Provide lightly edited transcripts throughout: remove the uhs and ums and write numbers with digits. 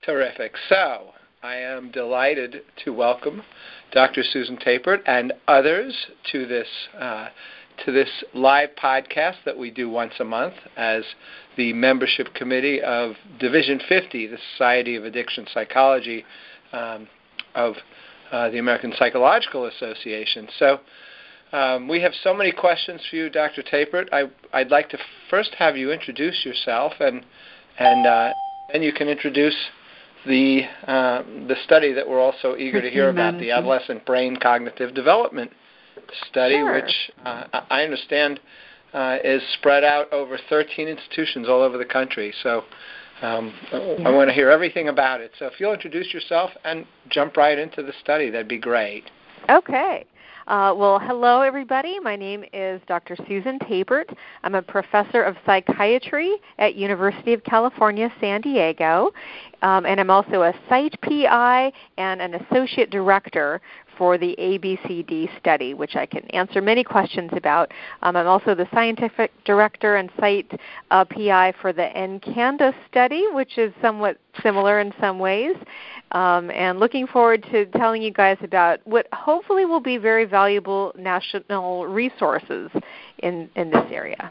Terrific. So, I am delighted to welcome Dr. Susan Tapert and others to this live podcast that we do once a month as the membership committee of Division 50, the Society of Addiction Psychology of the American Psychological Association. So, we have so many questions for you, Dr. Tapert. I'd like to first have you introduce yourself, and then you can introduce the study that we're also eager to hear about, the Adolescent Brain Cognitive Development Study, Sure. which I understand is spread out over 13 institutions all over the country. So I want to hear everything about it. So if you'll introduce yourself and jump right into the study, that'd be great. Okay. Well, hello, everybody. My name is Dr. Susan Tapert. I'm a professor of psychiatry at University of California, San Diego, and I'm also a site PI and an associate director for the ABCD study, which I can answer many questions about. I'm also the scientific director and site PI for the NCANDA study, which is somewhat similar in some ways, and looking forward to telling you guys about what hopefully will be very valuable national resources in this area.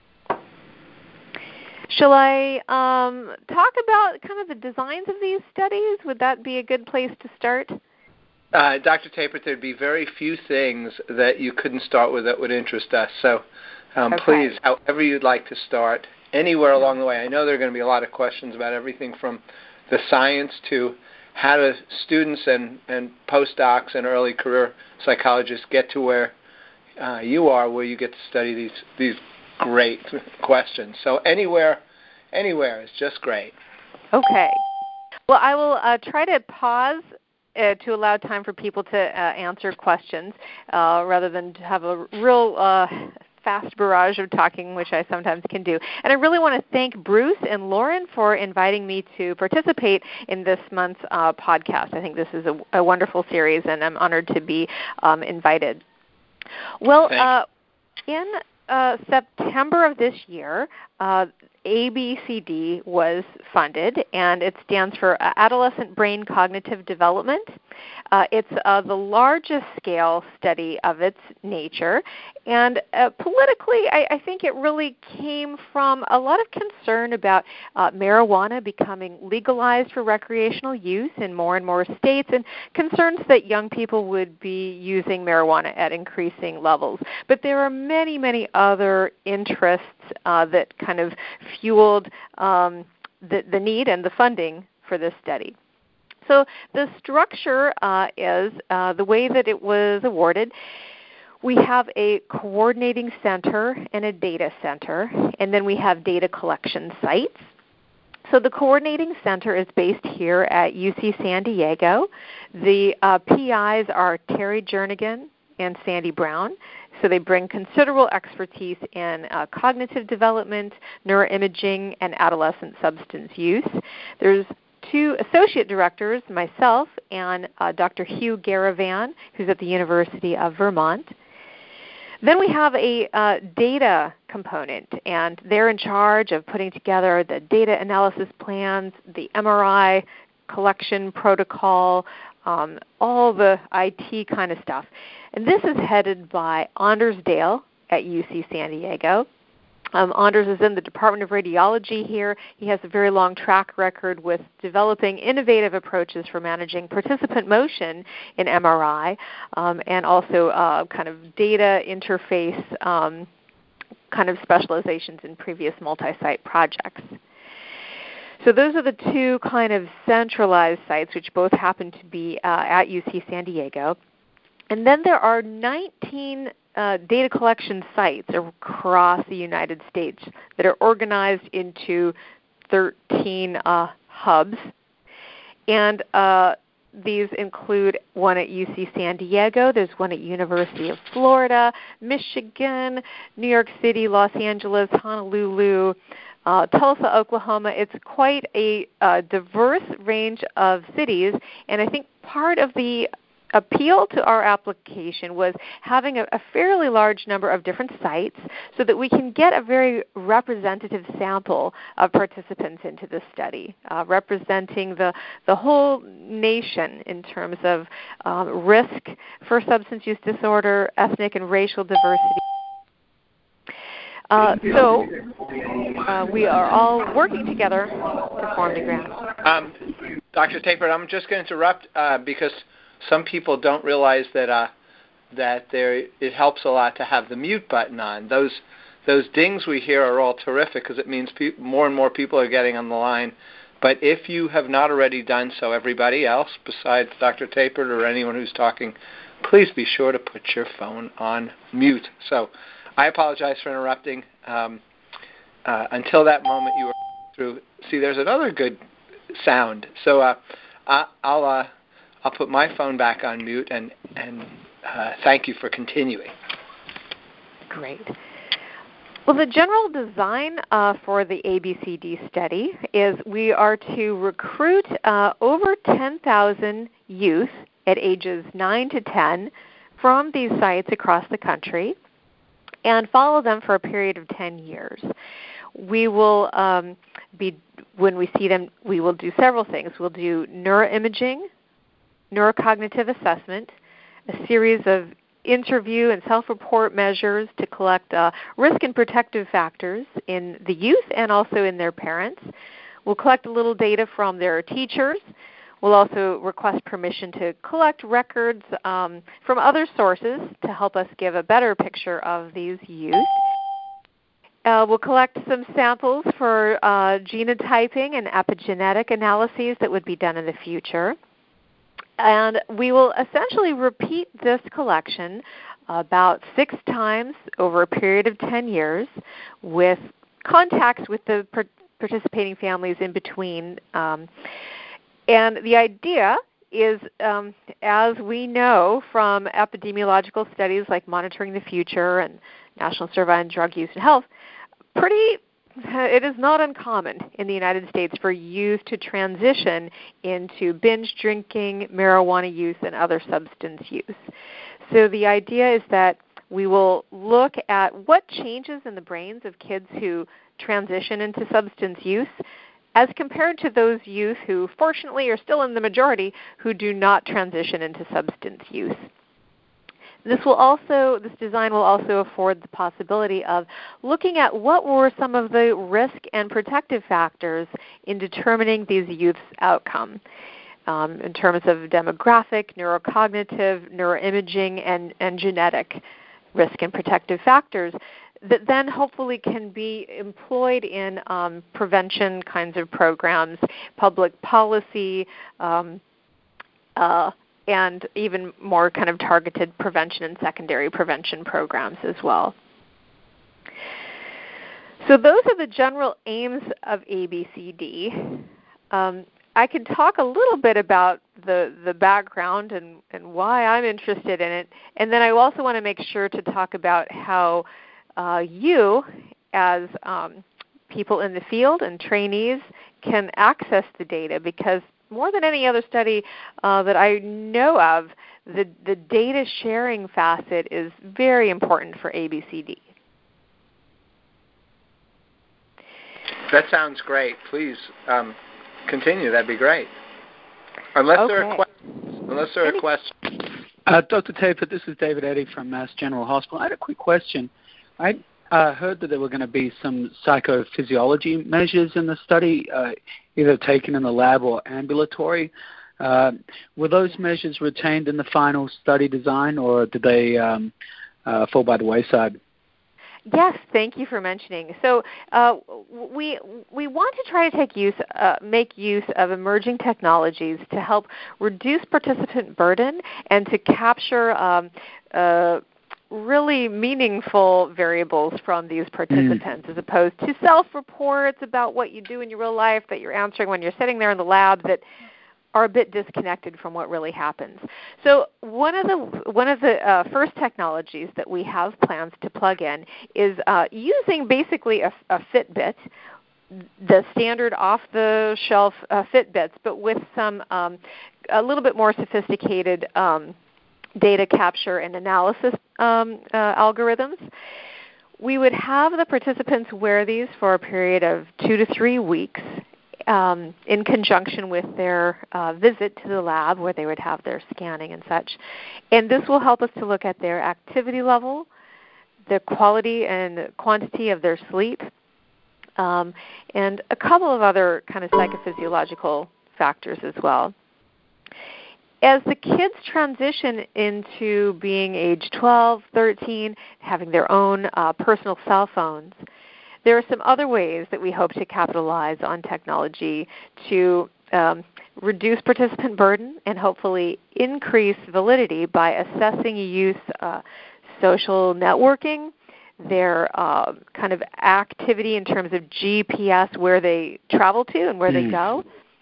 Shall I talk about kind of the designs of these studies? Would that be a good place to start? Dr. Tapert, there'd be very few things that you couldn't start with that would interest us. So Okay. please, however you'd like to start, anywhere along the way. I know there are going to be a lot of questions about everything from the science to how do students and postdocs and early career psychologists get to where you are, where you get to study these great questions. So anywhere is just great. Okay. Well, I will try to pause to allow time for people to answer questions rather than to have a real fast barrage of talking, which I sometimes can do. And I really want to thank Bruce and Lauren for inviting me to participate in this month's podcast. I think this is a wonderful series, and I'm honored to be invited. Well, in September of this year, ABCD was funded, and it stands for Adolescent Brain Cognitive Development. It's the largest scale study of its nature, and politically, I think it really came from a lot of concern about marijuana becoming legalized for recreational use in more and more states, and concerns that young people would be using marijuana at increasing levels. But there are many, many other interests that kind of fueled the need and the funding for this study. So the structure is the way that it was awarded. We have a coordinating center and a data center, and then we have data collection sites. So the coordinating center is based here at UC San Diego. The PIs are Terry Jernigan and Sandy Brown. So they bring considerable expertise in cognitive development, neuroimaging, and adolescent substance use. There's two associate directors, myself and Dr. Hugh Garavan, who's at the University of Vermont. Then we have a data component, and they're in charge of putting together the data analysis plans, the MRI collection protocol, all the IT kind of stuff. And this is headed by Anders Dale at UC San Diego. Anders is in the Department of Radiology here. He has a very long track record with developing innovative approaches for managing participant motion in MRI, and also kind of data interface kind of specializations in previous multi-site projects. So those are the two kind of centralized sites, which both happen to be at UC San Diego. And then there are 19 data collection sites across the United States that are organized into 13 hubs. And these include one at UC San Diego, there's one at University of Florida, Michigan, New York City, Los Angeles, Honolulu, Tulsa, Oklahoma. It's quite a diverse range of cities, and I think part of the appeal to our application was having a fairly large number of different sites so that we can get a very representative sample of participants into the study, representing the whole nation in terms of risk for substance use disorder, ethnic and racial diversity. So we are all working together to form the grant. Dr. Tappert, I'm just going to interrupt because some people don't realize that it helps a lot to have the mute button on. Those dings we hear are all terrific because it means more and more people are getting on the line. But if you have not already done so, everybody else besides Dr. Tappert or anyone who's talking, please be sure to put your phone on mute. So I apologize for interrupting. Until that moment you were through. See, there's another good sound. So I'll put my phone back on mute and thank you for continuing. Great. Well, the general design for the ABCD study is we are to recruit over 10,000 youth at ages 9 to 10 from these sites across the country and follow them for a period of 10 years. We will when we see them, we will do several things. We'll do neuroimaging, neurocognitive assessment, a series of interview and self-report measures to collect risk and protective factors in the youth and also in their parents. We'll collect a little data from their teachers. We'll also request permission to collect records from other sources to help us give a better picture of these youth. We'll collect some samples for genotyping and epigenetic analyses that would be done in the future. And we will essentially repeat this collection about 6 times over a period of 10 years with contacts with the participating families in between. And the idea is, as we know from epidemiological studies like Monitoring the Future and National Survey on Drug Use and Health, it is not uncommon in the United States for youth to transition into binge drinking, marijuana use, and other substance use. So the idea is that we will look at what changes in the brains of kids who transition into substance use as compared to those youth who, fortunately, are still in the majority who do not transition into substance use. This design will also afford the possibility of looking at what were some of the risk and protective factors in determining these youth's outcome in terms of demographic, neurocognitive, neuroimaging, and genetic risk and protective factors that then hopefully can be employed in prevention kinds of programs, public policy, and even more kind of targeted prevention and secondary prevention programs as well. So those are the general aims of ABCD. I can talk a little bit about the background and why I'm interested in it, and then I also want to make sure to talk about how you, as people in the field and trainees, can access the data, because more than any other study that I know of, the data sharing facet is very important for ABCD. That sounds great. Please continue. That'd be great. Unless there are questions. Dr. Tappert, this is David Eddy from Mass General Hospital. I had a quick question. I heard that there were going to be some psychophysiology measures in the study, either taken in the lab or ambulatory. Were those measures retained in the final study design, or did they fall by the wayside? Yes, thank you for mentioning. So we want to try to make use of emerging technologies to help reduce participant burden and to capture really meaningful variables from these participants, as opposed to self-reports about what you do in your real life that you're answering when you're sitting there in the lab that are a bit disconnected from what really happens. So one of the first technologies that we have plans to plug in is using basically a Fitbit, the standard off-the-shelf Fitbits, but with some a little bit more sophisticated data capture and analysis algorithms. We would have the participants wear these for a period of 2 to 3 weeks in conjunction with their visit to the lab where they would have their scanning and such. And this will help us to look at their activity level, the quality and quantity of their sleep, and a couple of other kind of psychophysiological factors as well. As the kids transition into being age 12, 13, having their own personal cell phones, there are some other ways that we hope to capitalize on technology to reduce participant burden and hopefully increase validity by assessing youth social networking, their kind of activity in terms of GPS, where they travel to and where they go.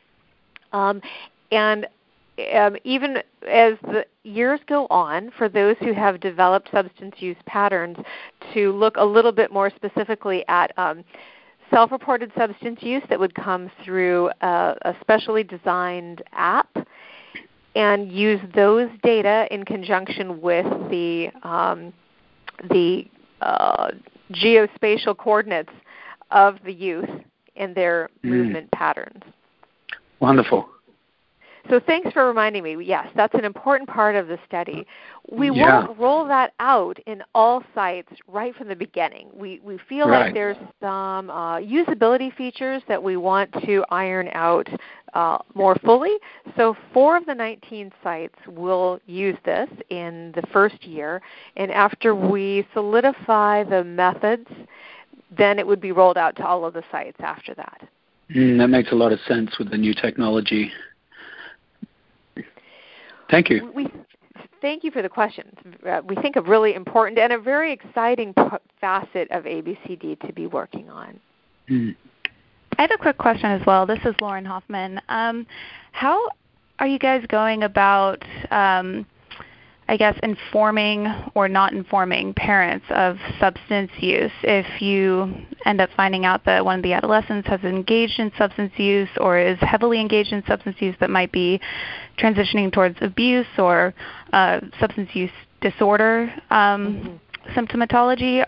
And even as the years go on, for those who have developed substance use patterns, to look a little bit more specifically at self-reported substance use that would come through a specially designed app, and use those data in conjunction with the geospatial coordinates of the youth and their movement patterns. Wonderful. So thanks for reminding me. Yes, that's an important part of the study. We won't roll that out in all sites right from the beginning. We feel like there's some usability features that we want to iron out more fully. So 4 of the 19 sites will use this in the first year. And after we solidify the methods, then it would be rolled out to all of the sites after that. That makes a lot of sense with the new technology. Thank you. Thank you for the questions. We think a really important and a very exciting facet of ABCD to be working on. I have a quick question as well. This is Lauren Hoffman. How are you guys going about, informing or not informing parents of substance use if you end up finding out that one of the adolescents has engaged in substance use or is heavily engaged in substance use that might be transitioning towards abuse or substance use disorder symptomatology?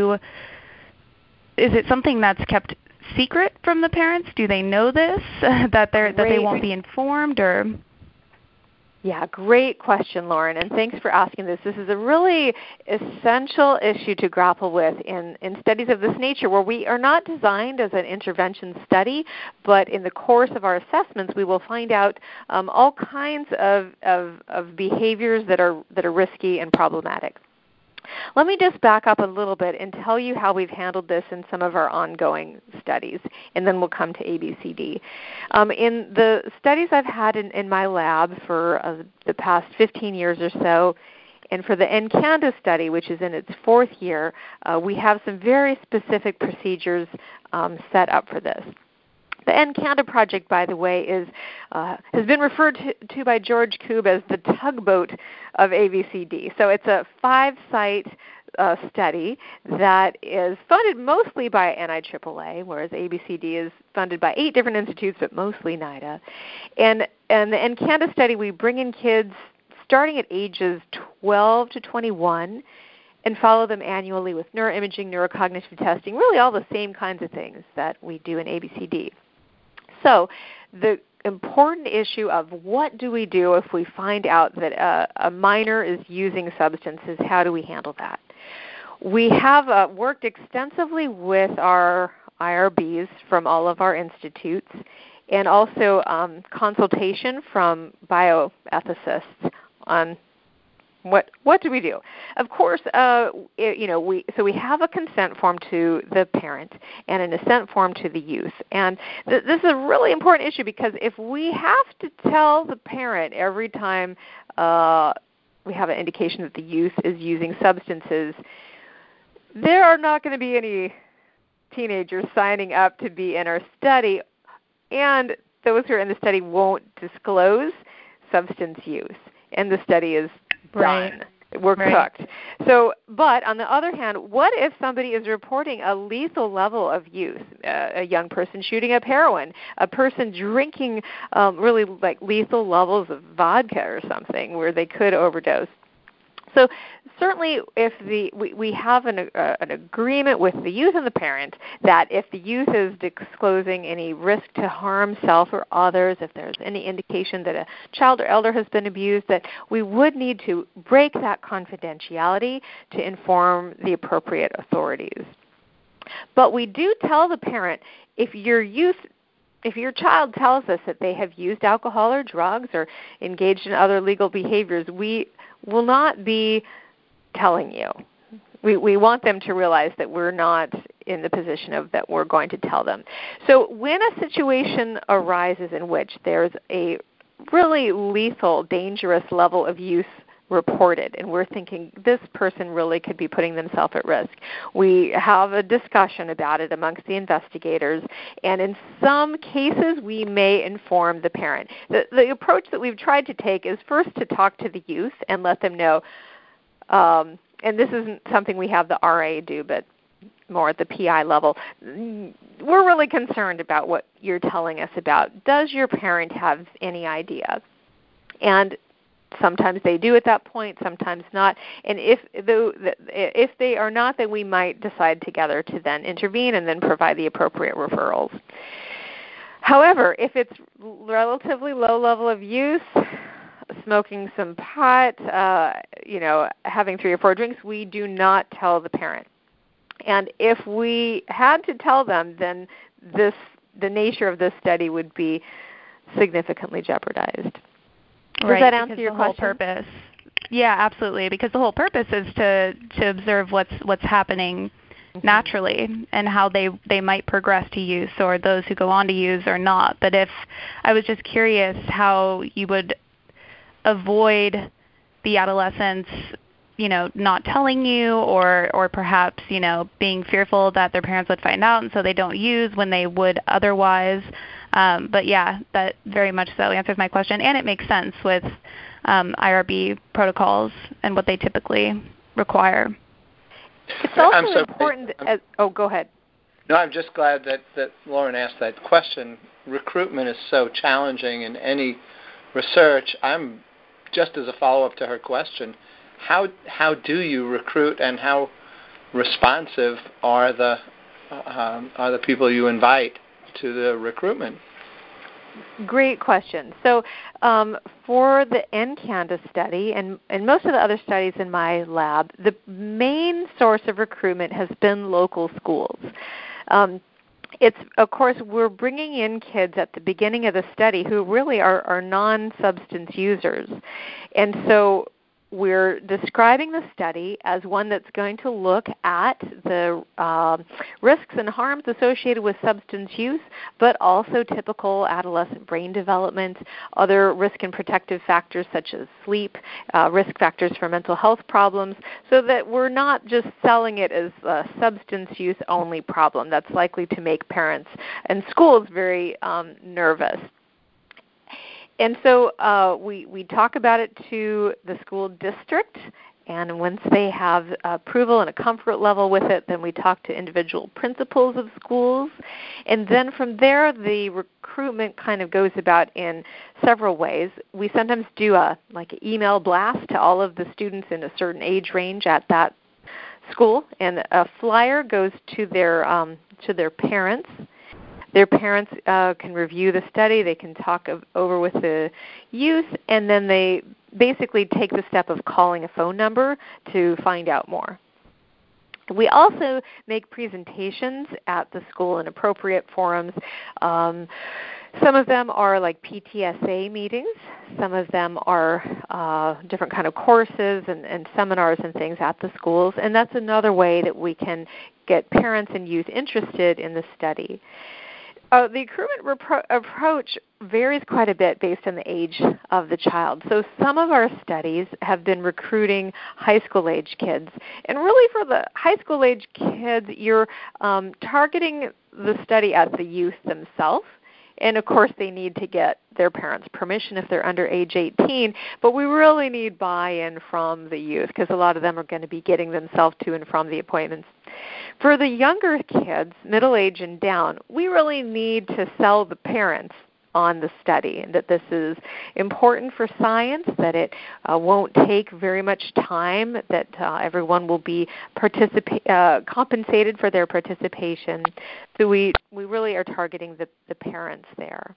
Is it something that's kept secret from the parents? Do they know this, that they won't be informed, or? Yeah, great question, Lauren, and thanks for asking this. This is a really essential issue to grapple with in studies of this nature, where we are not designed as an intervention study, but in the course of our assessments, we will find out all kinds of behaviors that are risky and problematic. Let me just back up a little bit and tell you how we've handled this in some of our ongoing studies, and then we'll come to ABCD. In the studies I've had in my lab for the past 15 years or so, and for the NCANDA study, which is in its 4th year, we have some very specific procedures set up for this. The NCANDA project, by the way, has been referred to by George Koob as the tugboat of ABCD. So it's a 5-site study that is funded mostly by NIAAA, whereas ABCD is funded by 8 different institutes, but mostly NIDA. And the NCANDA study, we bring in kids starting at ages 12 to 21 and follow them annually with neuroimaging, neurocognitive testing, really all the same kinds of things that we do in ABCD. So the important issue of what do we do if we find out that a minor is using substances, how do we handle that? We have worked extensively with our IRBs from all of our institutes, and also consultation from bioethicists on what do we do? Of course, we have a consent form to the parent and an assent form to the youth. And this is a really important issue, because if we have to tell the parent every time we have an indication that the youth is using substances, there are not going to be any teenagers signing up to be in our study, and those who are in the study won't disclose substance use, and the study is done. We're cooked. So, but on the other hand, what if somebody is reporting a lethal level of use? A young person shooting up heroin, a person drinking really like lethal levels of vodka or something where they could overdose. So certainly if we have an agreement with the youth and the parent that if the youth is disclosing any risk to harm self or others, if there's any indication that a child or elder has been abused, that we would need to break that confidentiality to inform the appropriate authorities. But we do tell the parent, if your child tells us that they have used alcohol or drugs or engaged in other illegal behaviors, we will not be telling you. We want them to realize that we're not in the position of that we're going to tell them. So when a situation arises in which there's a really lethal, dangerous level of use reported, and we're thinking this person really could be putting themselves at risk, we have a discussion about it amongst the investigators, and in some cases we may inform the parent. The approach that we've tried to take is first to talk to the youth and let them know, and this isn't something we have the RA do, but more at the PI level, we're really concerned about what you're telling us about. Does your parent have any idea? And sometimes they do at that point, sometimes not. And if they are not, then we might decide together to then intervene and then provide the appropriate referrals. However, if it's relatively low level of use, smoking some pot, having 3 or 4 drinks, we do not tell the parent. And if we had to tell them, then the nature of this study would be significantly jeopardized. Does that answer your question? Whole purpose. Yeah, absolutely. Because the whole purpose is to observe what's happening naturally and how they might progress to use, or those who go on to use or not. But if I was just curious how you would avoid the adolescents, not telling you, or perhaps, being fearful that their parents would find out and so they don't use when they would otherwise. But yeah, that very much so answers my question, and it makes sense with IRB protocols and what they typically require. It's also important go ahead. No, I'm just glad that Lauren asked that question. Recruitment is so challenging in any research. I'm just as a follow-up to her question, how do you recruit, and how responsive are the people you invite to the recruitment? Great question. So for the NCANDA study and most of the other studies in my lab, the main source of recruitment has been local schools. It's, of course, we're bringing in kids at the beginning of the study who really are non-substance users. And so we're describing the study as one that's going to look at the risks and harms associated with substance use, but also typical adolescent brain development, other risk and protective factors such as sleep, risk factors for mental health problems, so that we're not just selling it as a substance use only problem that's likely to make parents and schools very nervous. And so we talk about it to the school district, and once they have approval and a comfort level with it, then we talk to individual principals of schools. And then from there, the recruitment kind of goes about in several ways. We sometimes do an email blast to all of the students in a certain age range at that school, and a flyer goes to their parents. Their parents can review the study, they can talk over with the youth, and then they basically take the step of calling a phone number to find out more. We also make presentations at the school in appropriate forums. Some of them are like PTSA meetings. Some of them are different kind of courses and seminars and things at the schools, and that's another way that we can get parents and youth interested in the study. The recruitment approach varies quite a bit based on the age of the child. So some of our studies have been recruiting high school age kids. And really for the high school age kids, you're targeting the study at the youth themselves. And, of course, they need to get their parents' permission if they're under age 18. But we really need buy-in from the youth because a lot of them are going to be getting themselves to and from the appointments. For the younger kids, middle age and down, we really need to sell the parents on the study, and that this is important for science, that it won't take very much time, that everyone will be compensated for their participation. So we really are targeting the parents there.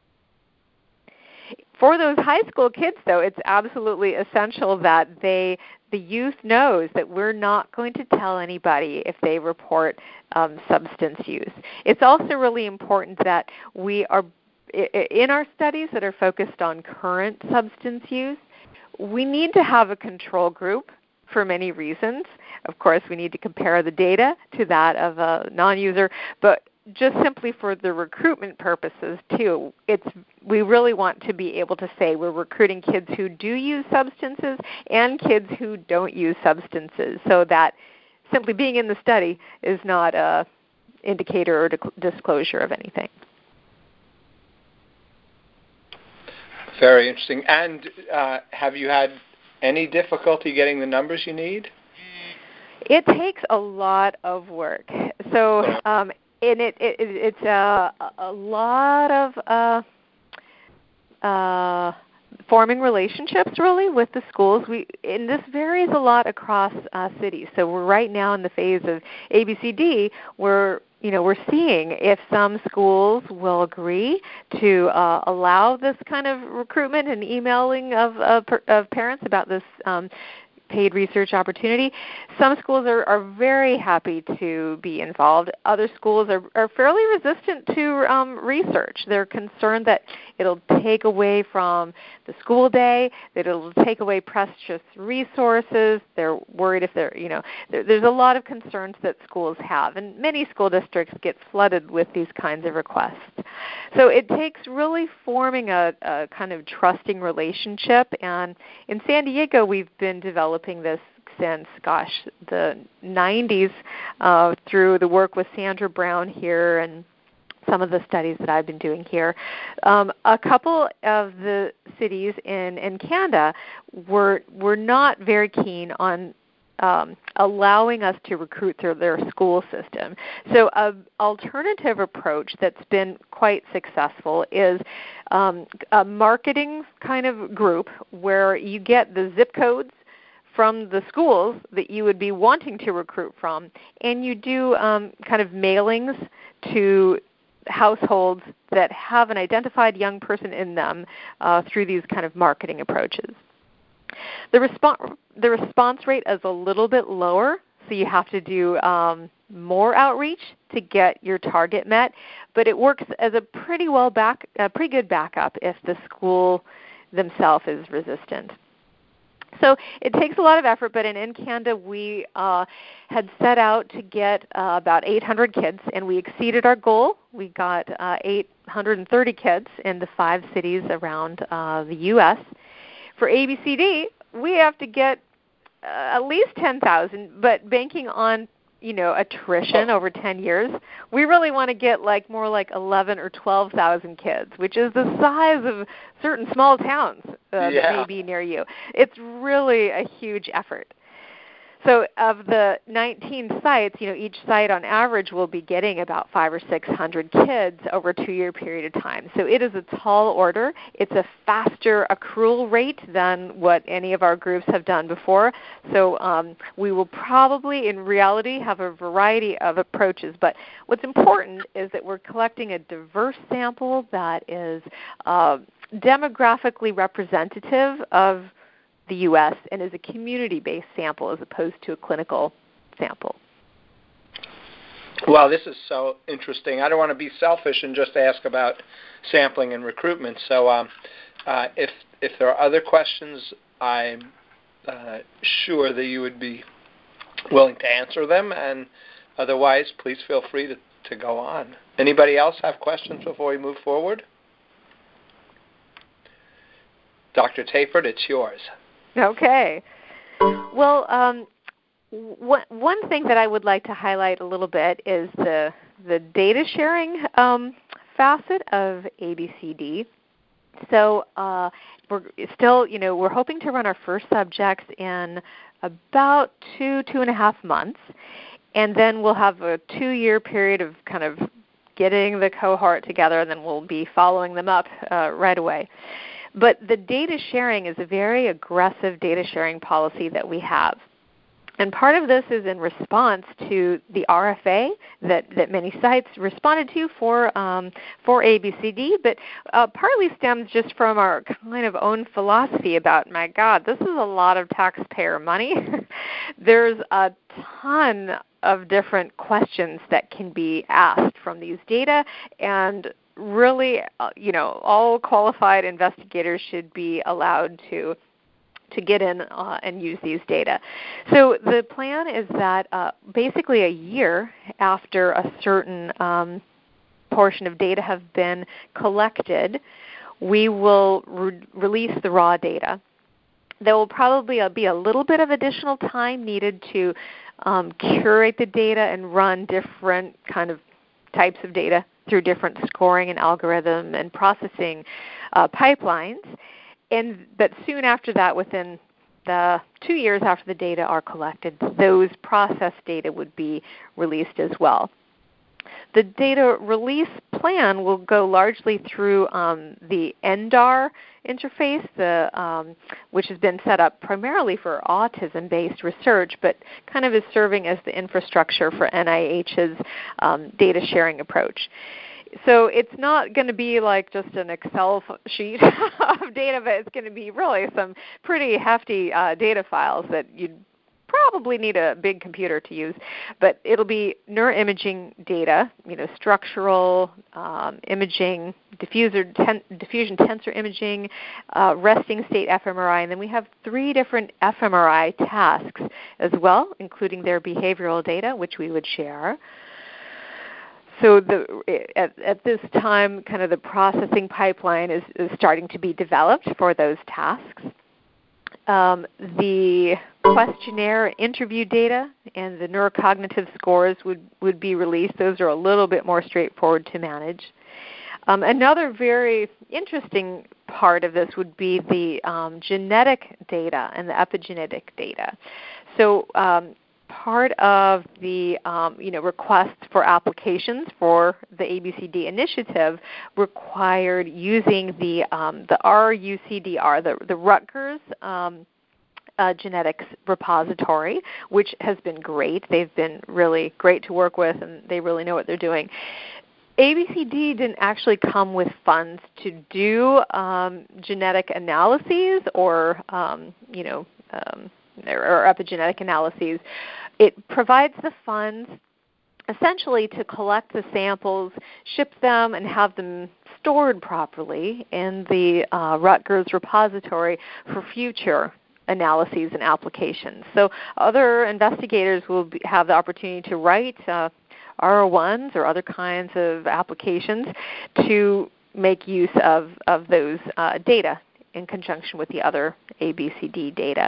For those high school kids, though, it's absolutely essential that the youth knows that we're not going to tell anybody if they report substance use. It's also really important that we are, in our studies that are focused on current substance use, we need to have a control group for many reasons. Of course, we need to compare the data to that of a non-user, but just simply for the recruitment purposes too, we really want to be able to say we're recruiting kids who do use substances and kids who don't use substances, so that simply being in the study is not an indicator or disclosure of anything. Very interesting. And have you had any difficulty getting the numbers you need? It takes a lot of work. So and it's a lot of forming relationships, really, with the schools. And this varies a lot across cities. So we're right now in the phase of ABCD, where we're seeing if some schools will agree to allow this kind of recruitment and emailing of parents about this paid research opportunity. Some schools are very happy to be involved. Other schools are fairly resistant to research. They're concerned that it'll take away from the school day, that it'll take away precious resources. They're worried if there's a lot of concerns that schools have, and many school districts get flooded with these kinds of requests. So it takes really forming a kind of trusting relationship, and in San Diego we've been developing this since, the 90s through the work with Sandra Brown here and some of the studies that I've been doing here. A couple of the cities in Canada were not very keen on allowing us to recruit through their school system. So an alternative approach that's been quite successful is a marketing kind of group where you get the zip codes from the schools that you would be wanting to recruit from, and you do kind of mailings to households that have an identified young person in them through these kind of marketing approaches. The response rate is a little bit lower, so you have to do more outreach to get your target met, but it works as a pretty good backup if the school themselves is resistant. So it takes a lot of effort, but in Canada we had set out to get about 800 kids, and we exceeded our goal. We got 830 kids in the 5 cities around the U.S. For ABCD, we have to get at least 10,000, but banking on attrition over 10 years, we really want to get more like 11 or 12,000 kids, which is the size of certain small towns that may be near you. It's really a huge effort. So of the 19 sites, each site on average will be getting about 500 or 600 kids over a 2-year period of time. So it is a tall order. It's a faster accrual rate than what any of our groups have done before. So we will probably, in reality, have a variety of approaches. But what's important is that we're collecting a diverse sample that is demographically representative of the U.S. and is a community-based sample as opposed to a clinical sample. Well, this is so interesting. I don't want to be selfish and just ask about sampling and recruitment. So if there are other questions, I'm sure that you would be willing to answer them, and otherwise, please feel free to go on. Anybody else have questions before we move forward? Dr. Tapert, it's yours. Okay. Well, one thing that I would like to highlight a little bit is the data sharing facet of ABCD. So we're still, we're hoping to run our first subjects in about 2.5 months, and then we'll have a 2-year period of kind of getting the cohort together, and then we'll be following them up right away. But the data sharing is a very aggressive data sharing policy that we have. And part of this is in response to the RFA that many sites responded to for ABCD, but partly stems just from our kind of own philosophy about, my God, this is a lot of taxpayer money. There's a ton of different questions that can be asked from these data, and really, all qualified investigators should be allowed to get in and use these data. So the plan is that basically a year after a certain portion of data have been collected, we will release the raw data. There will probably be a little bit of additional time needed to curate the data and run different kind of types of data through different scoring and algorithm and processing pipelines. But soon after that, within the 2 years after the data are collected, those processed data would be released as well. The data release plan will go largely through the ENDAR interface, which has been set up primarily for autism-based research, but kind of is serving as the infrastructure for NIH's data sharing approach. So it's not going to be like just an Excel sheet of data, but it's going to be really some pretty hefty data files that you'd probably need a big computer to use. But it'll be neuroimaging data, structural imaging, diffusion tensor imaging, resting state fMRI, and then we have 3 different fMRI tasks as well, including their behavioral data, which we would share. So at this time, kind of the processing pipeline is starting to be developed for those tasks. The questionnaire interview data and the neurocognitive scores would be released. Those are a little bit more straightforward to manage. Another very interesting part of this would be the genetic data and the epigenetic data. So part of the requests for applications for the ABCD initiative required using the RUCDR, the Rutgers genetics repository, which has been great. They've been really great to work with, and they really know what they're doing. ABCD didn't actually come with funds to do genetic analyses or epigenetic analyses. It provides the funds essentially to collect the samples, ship them, and have them stored properly in the Rutgers repository for future analyses and applications. So other investigators will have the opportunity to write R01s or other kinds of applications to make use of those data in conjunction with the other ABCD data.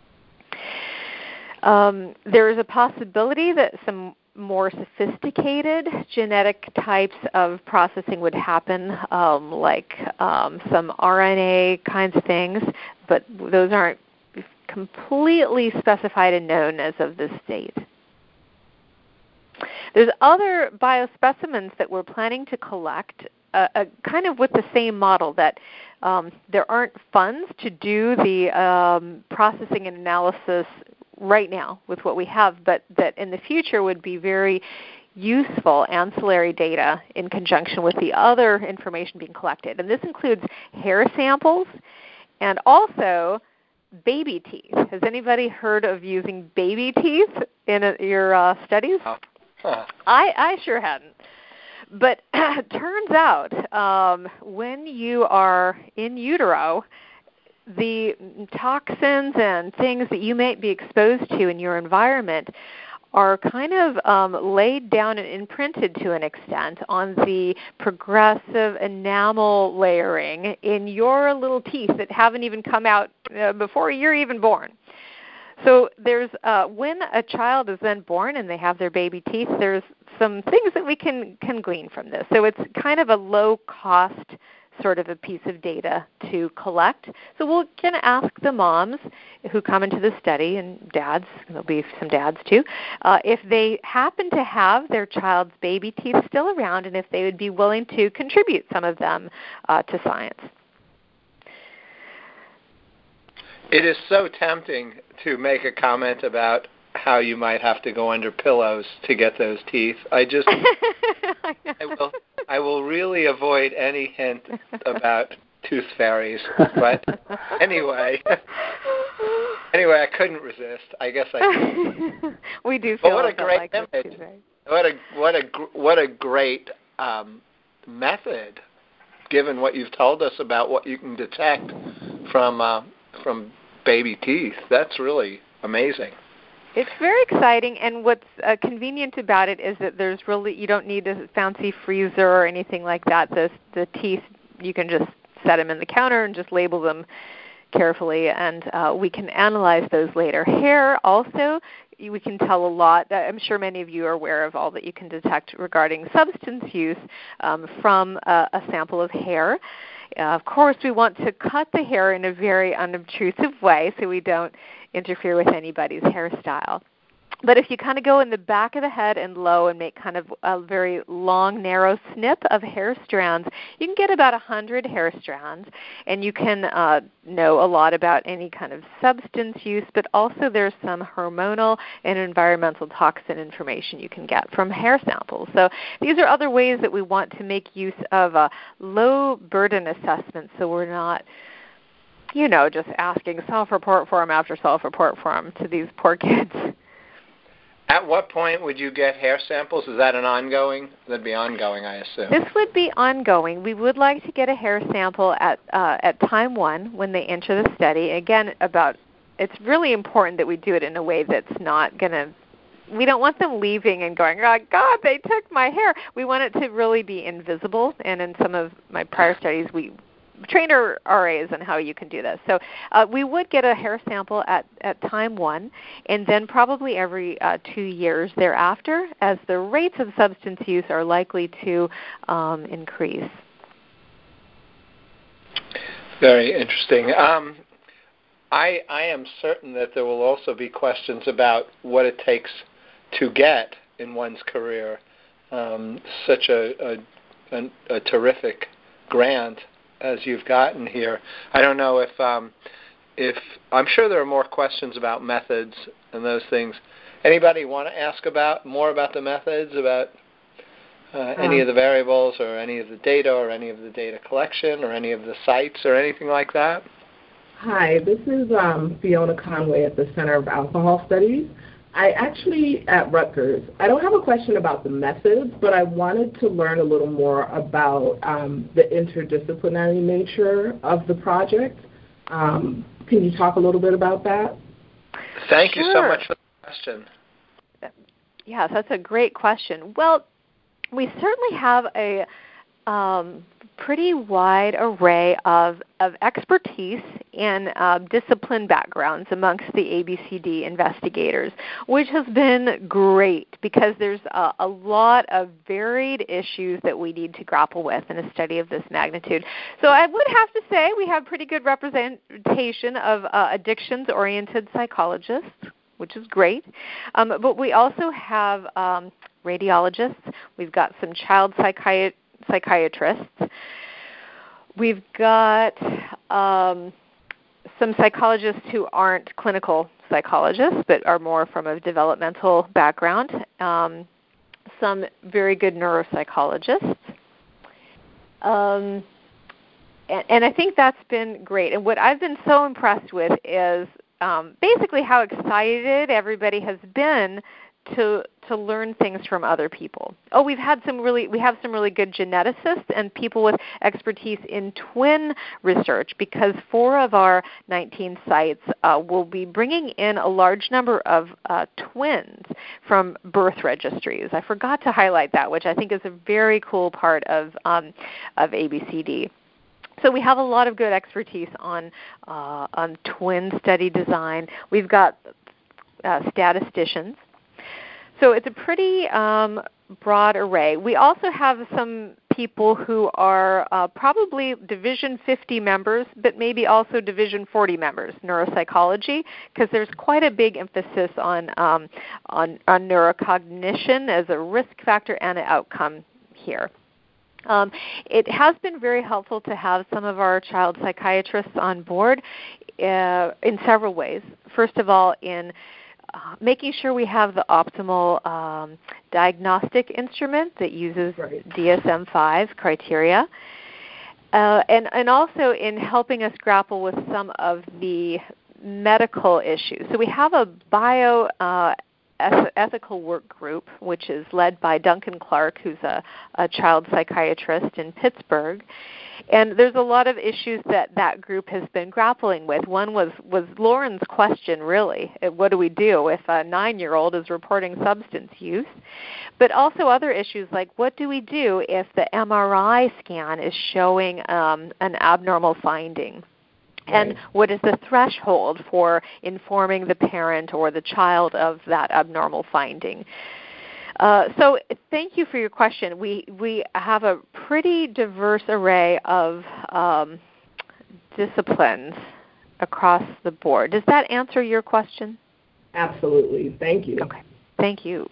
There is a possibility that some more sophisticated genetic types of processing would happen, like some RNA kinds of things, but those aren't completely specified and known as of this date. There's other biospecimens that we're planning to collect, kind of with the same model that there aren't funds to do the processing and analysis right now with what we have, but that in the future would be very useful ancillary data in conjunction with the other information being collected. And this includes hair samples and also baby teeth. Has anybody heard of using baby teeth in your studies? I sure hadn't. But turns out when you are in utero, the toxins and things that you might be exposed to in your environment are kind of laid down and imprinted to an extent on the progressive enamel layering in your little teeth that haven't even come out before you're even born. So there's when a child is then born and they have their baby teeth, there's some things that we can glean from this. So it's kind of a low-cost sort of a piece of data to collect. So we're going to ask the moms who come into the study, and dads, there'll be some dads too, if they happen to have their child's baby teeth still around and if they would be willing to contribute some of them to science. It is so tempting to make a comment about how you might have to go under pillows to get those teeth. I will really avoid any hint about tooth fairies. But anyway, I couldn't resist. I guess I did. We do feel what a great like image! What a great method, given what you've told us about what you can detect from baby teeth. That's really amazing. It's very exciting, and what's convenient about it is that you don't need a fancy freezer or anything like that. The teeth, you can just set them in the counter and just label them carefully, and we can analyze those later. Hair also, we can tell a lot. I'm sure many of you are aware of all that you can detect regarding substance use from a sample of hair. Of course, we want to cut the hair in a very unobtrusive way so we don't interfere with anybody's hairstyle. But if you kind of go in the back of the head and low and make kind of a very long, narrow snip of hair strands, you can get about 100 hair strands, and you can know a lot about any kind of substance use, but also there's some hormonal and environmental toxin information you can get from hair samples. So these are other ways that we want to make use of a low-burden assessment so we're not just asking self-report form after self-report form to these poor kids. At what point would you get hair samples? Is that an ongoing? That'd be ongoing, I assume. This would be ongoing. We would like to get a hair sample at time 1 when they enter the study. Again, it's really important that we do it in a way that's not going to, we don't want them leaving and going, oh, God, they took my hair. We want it to really be invisible, and in some of my prior studies, we trained our RAs on how you can do this. So we would get a hair sample at time 1, and then probably every 2 years thereafter, as the rates of substance use are likely to increase. Very interesting. I am certain that there will also be questions about what it takes to get in one's career such a terrific grant as you've gotten here. I don't know if I'm sure there are more questions about methods and those things. Anybody want to ask more about the methods, about any of the variables or any of the data or any of the data collection or any of the sites or anything like that? Hi, this is Fiona Conway at the Center of Alcohol Studies. I actually, at Rutgers, I don't have a question about the methods, but I wanted to learn a little more about the interdisciplinary nature of the project. Can you talk a little bit about that? Thank you so much for the question. Yes, that's a great question. Well, we certainly have a pretty wide array of expertise and discipline backgrounds amongst the ABCD investigators, which has been great because there's a lot of varied issues that we need to grapple with in a study of this magnitude. So I would have to say we have pretty good representation of addictions-oriented psychologists, which is great. But we also have radiologists. We've got some child psychiatrists. We've got some psychologists who aren't clinical psychologists but are more from a developmental background. Some very good neuropsychologists. And I think that's been great. And what I've been so impressed with is basically how excited everybody has been to learn things from other people. We have some really good geneticists and people with expertise in twin research, because 4 of our 19 sites will be bringing in a large number of twins from birth registries. I forgot to highlight that, which I think is a very cool part of ABCD. So we have a lot of good expertise on twin study design. We've got statisticians. So it's a pretty broad array. We also have some people who are probably Division 50 members, but maybe also Division 40 members, neuropsychology, because there's quite a big emphasis on neurocognition as a risk factor and an outcome here. It has been very helpful to have some of our child psychiatrists on board in several ways. First of all, in making sure we have the optimal diagnostic instrument that uses DSM-5 criteria, and also in helping us grapple with some of the medical issues. So we have a ethical work group, which is led by Duncan Clark, who's a child psychiatrist in Pittsburgh. And there's a lot of issues that group has been grappling with. One was Lauren's question, really. What do we do if a 9-year-old is reporting substance use? But also other issues like what do we do if the MRI scan is showing an abnormal finding? And what is the threshold for informing the parent or the child of that abnormal finding? So thank you for your question. We have a pretty diverse array of disciplines across the board. Does that answer your question? Absolutely. Thank you. Okay. Thank you.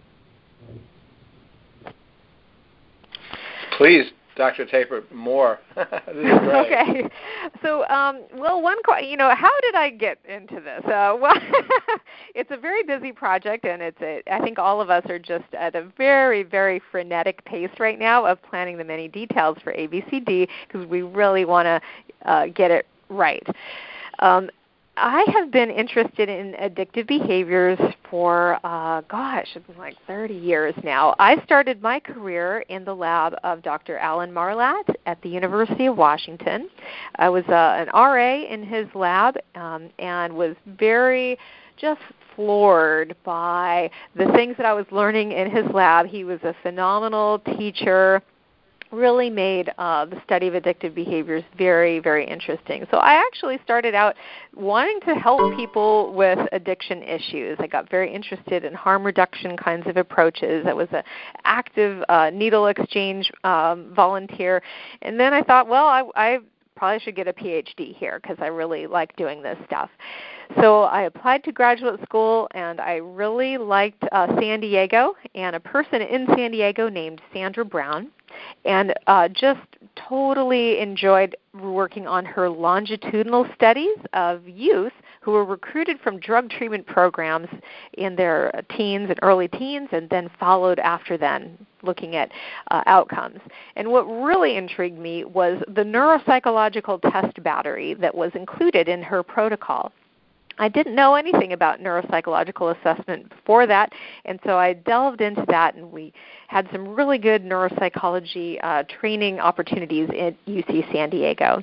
Please, Dr. Taper, more. This is great. Okay. So, one question, how did I get into this? Well, it's a very busy project, and I think all of us are just at a very, very frenetic pace right now of planning the many details for ABCD because we really want to get it right. I have been interested in addictive behaviors for, it's been like 30 years now. I started my career in the lab of Dr. Alan Marlatt at the University of Washington. I was an RA in his lab and was very just floored by the things that I was learning in his lab. He was a phenomenal teacher. Really made the study of addictive behaviors very, very interesting. So I actually started out wanting to help people with addiction issues. I got very interested in harm reduction kinds of approaches. I was an active needle exchange volunteer. And then I thought, well, I probably should get a PhD here because I really like doing this stuff. So I applied to graduate school, and I really liked San Diego and a person in San Diego named Sandra Brown, and just totally enjoyed working on her longitudinal studies of youth who were recruited from drug treatment programs in their teens and early teens and then followed after then, looking at outcomes. And what really intrigued me was the neuropsychological test battery that was included in her protocol. I didn't know anything about neuropsychological assessment before that, and so I delved into that, and we had some really good neuropsychology training opportunities at UC San Diego.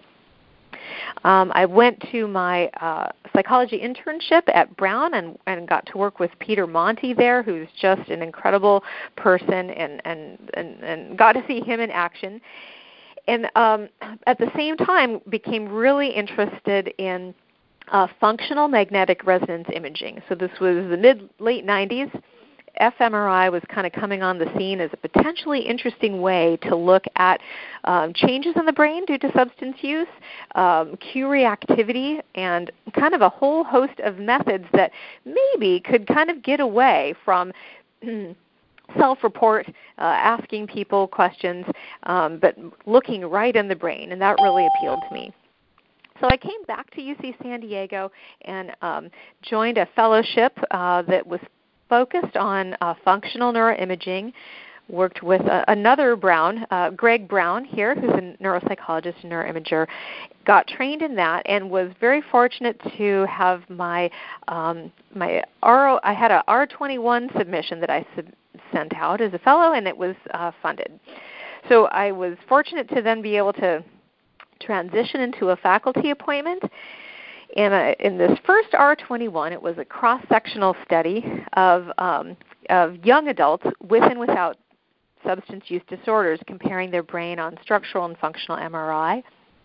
I went to my psychology internship at Brown and got to work with Peter Monti there, who's just an incredible person, and got to see him in action. And at the same time became really interested in functional magnetic resonance imaging. So this was the late 90s. fMRI was kind of coming on the scene as a potentially interesting way to look at changes in the brain due to substance use, cue reactivity, and kind of a whole host of methods that maybe could kind of get away from self-report, asking people questions, but looking right in the brain, and that really appealed to me. So I came back to UC San Diego and joined a fellowship that was focused on functional neuroimaging, worked with another Brown, Greg Brown here, who's a neuropsychologist and neuroimager, got trained in that and was very fortunate to have I had a R21 submission that I sent out as a fellow, and it was funded. So I was fortunate to then be able to transition into a faculty appointment. And in this first R21, it was a cross-sectional study of young adults with and without substance use disorders, comparing their brain on structural and functional MRI.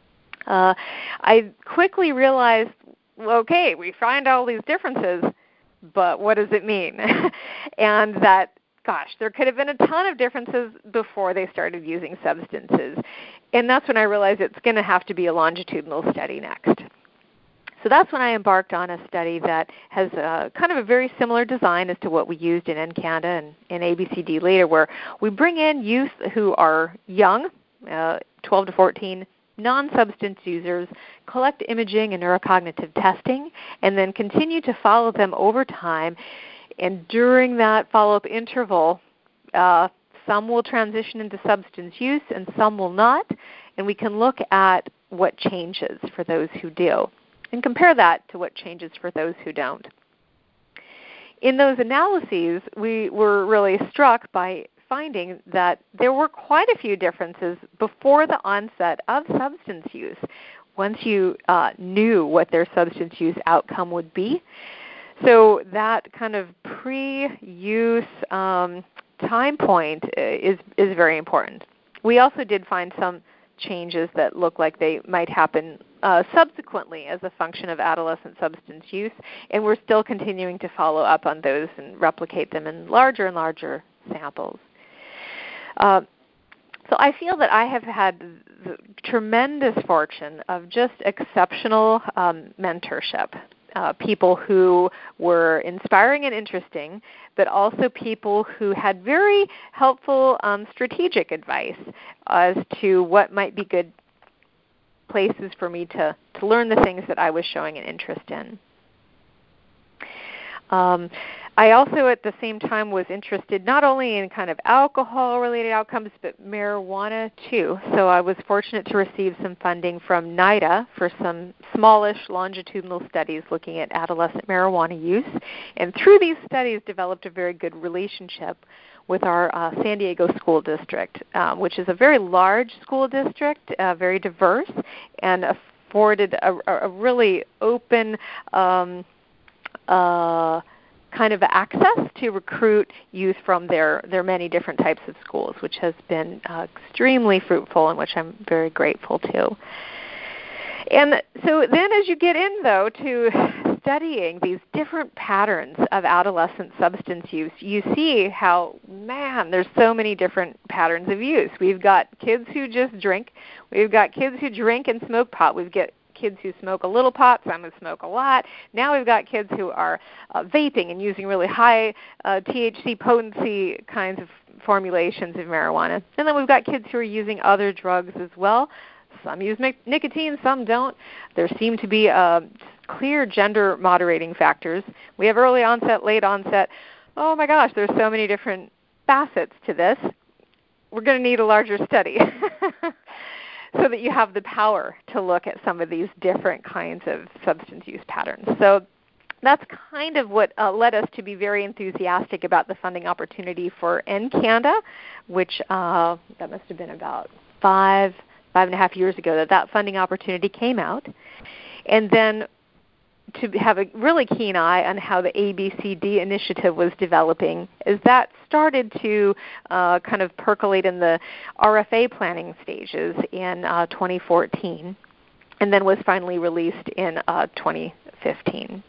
I quickly realized, okay, we find all these differences, but what does it mean? And that gosh, there could have been a ton of differences before they started using substances. And that's when I realized it's going to have to be a longitudinal study next. So that's when I embarked on a study that has kind of a very similar design as to what we used in NCANDA and in ABCD later, where we bring in youth who are young, 12 to 14, non-substance users, collect imaging and neurocognitive testing, and then continue to follow them over time. And during that follow-up interval, some will transition into substance use and some will not, and we can look at what changes for those who do and compare that to what changes for those who don't. In those analyses, we were really struck by finding that there were quite a few differences before the onset of substance use, once you knew what their substance use outcome would be. So that kind of pre-use time point is very important. We also did find some changes that look like they might happen subsequently as a function of adolescent substance use, and we're still continuing to follow up on those and replicate them in larger and larger samples. So I feel that I have had the tremendous fortune of just exceptional mentorship. People who were inspiring and interesting, but also people who had very helpful strategic advice as to what might be good places for me to learn the things that I was showing an interest in. I also at the same time was interested not only in kind of alcohol-related outcomes, but marijuana too. So I was fortunate to receive some funding from NIDA for some smallish longitudinal studies looking at adolescent marijuana use. And through these studies developed a very good relationship with our San Diego school district, which is a very large school district, very diverse, and afforded a really open kind of access to recruit youth from their many different types of schools, which has been extremely fruitful and which I'm very grateful to. And so then as you get in, though, to studying these different patterns of adolescent substance use, you see how, man, there's so many different patterns of use. We've got kids who just drink. We've got kids who drink and smoke pot. We've got kids who smoke a little pot, some who smoke a lot. Now we've got kids who are vaping and using really high THC potency kinds of formulations of marijuana. And then we've got kids who are using other drugs as well. Some use nicotine, some don't. There seem to be clear gender moderating factors. We have early onset, late onset. Oh my gosh, there's so many different facets to this. We're going to need a larger study. So that you have the power to look at some of these different kinds of substance use patterns. So that's kind of what led us to be very enthusiastic about the funding opportunity for NCANDA, which that must have been about five and a half years ago that funding opportunity came out. And then to have a really keen eye on how the ABCD initiative was developing, as that started to kind of percolate in the RFA planning stages in 2014, and then was finally released in 2015.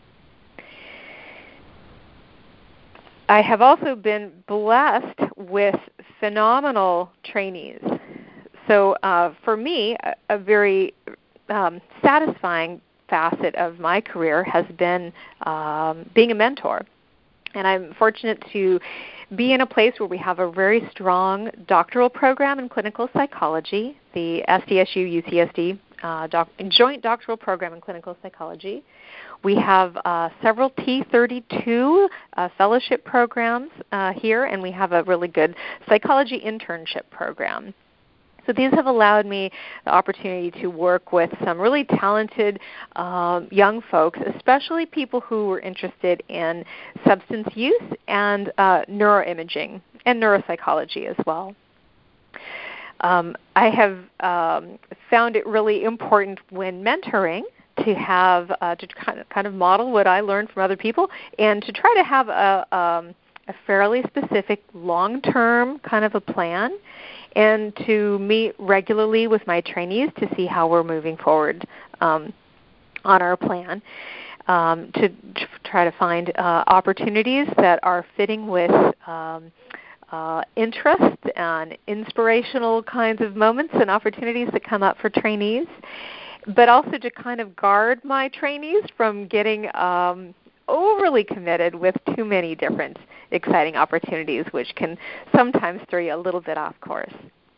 I have also been blessed with phenomenal trainees. So for me, a very satisfying facet of my career has been being a mentor. And I'm fortunate to be in a place where we have a very strong doctoral program in clinical psychology, the SDSU-UCSD joint doctoral program in clinical psychology. We have several T32 fellowship programs here, and we have a really good psychology internship program. So these have allowed me the opportunity to work with some really talented young folks, especially people who were interested in substance use and neuroimaging and neuropsychology as well. I have found it really important when mentoring to have to kind of model what I learned from other people and to try to have a fairly specific long-term kind of a plan, and to meet regularly with my trainees to see how we're moving forward on our plan. to try to find opportunities that are fitting with interest and inspirational kinds of moments and opportunities that come up for trainees, but also to kind of guard my trainees from getting overly committed with too many different exciting opportunities, which can sometimes throw you a little bit off course.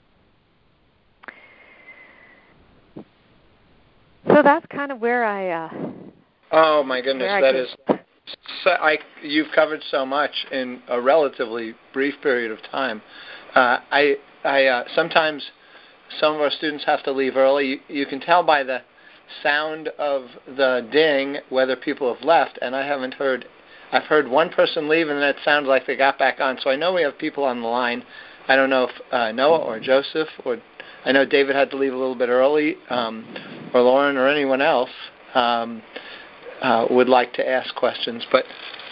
So that's kind of where I... oh, my goodness, that is... So you've covered so much in a relatively brief period of time. I sometimes some of our students have to leave early. You can tell by the sound of the ding whether people have left, and I've heard one person leave, and then it sounds like they got back on. So I know we have people on the line. I don't know if Noah or Joseph, or I know David had to leave a little bit early, or Lauren or anyone else would like to ask questions, but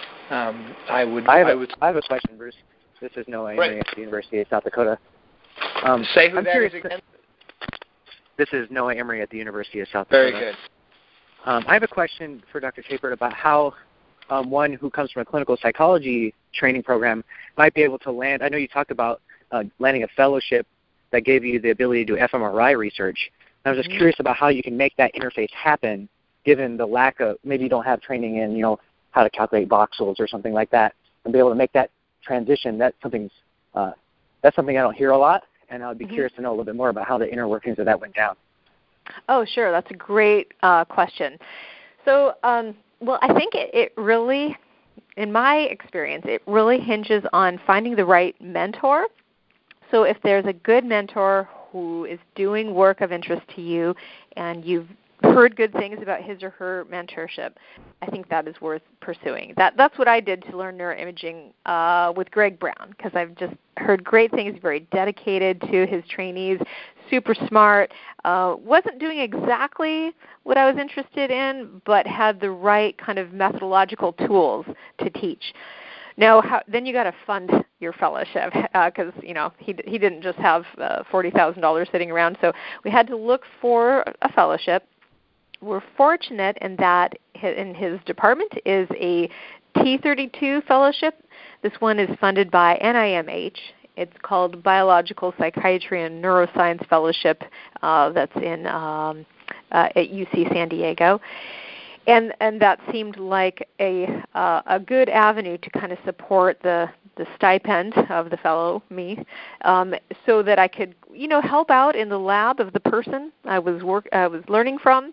I have a question, Bruce. This is Noah Emery at the University of South Dakota. Say who that is again. This is Noah Emery at the University of South Dakota. Very good. I have a question for Dr. Tapert about how one who comes from a clinical psychology training program might be able to land. I know you talked about landing a fellowship that gave you the ability to do fMRI research. I was just curious about how you can make that interface happen, given the lack of, maybe you don't have training in, how to calculate voxels or something like that, and be able to make that transition. That's something I don't hear a lot, and I would be curious to know a little bit more about how the inner workings of that went down. Oh, sure. That's a great question. So, well, I think it really, in my experience, it really hinges on finding the right mentor. So if there's a good mentor who is doing work of interest to you and you've heard good things about his or her mentorship, I think that is worth pursuing. That's what I did to learn neuroimaging with Greg Brown, because I've just heard great things, very dedicated to his trainees, super smart, wasn't doing exactly what I was interested in, but had the right kind of methodological tools to teach. Now, then you got to fund your fellowship because he didn't just have $40,000 sitting around. So we had to look for a fellowship. We're fortunate in that in his department is a T32 fellowship. This one is funded by NIMH. It's called Biological Psychiatry and Neuroscience Fellowship. That's in at UC San Diego. And that seemed like a good avenue to kind of support the stipend of the fellow, me, so that I could help out in the lab of the person I was learning from,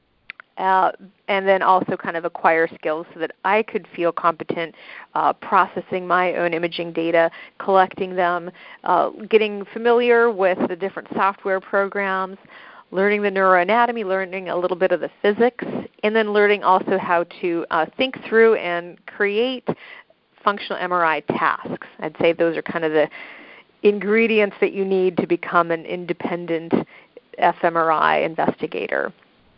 and then also kind of acquire skills so that I could feel competent processing my own imaging data, collecting them, getting familiar with the different software programs, learning the neuroanatomy, learning a little bit of the physics, and then learning also how to think through and create functional MRI tasks. I'd say those are kind of the ingredients that you need to become an independent fMRI investigator.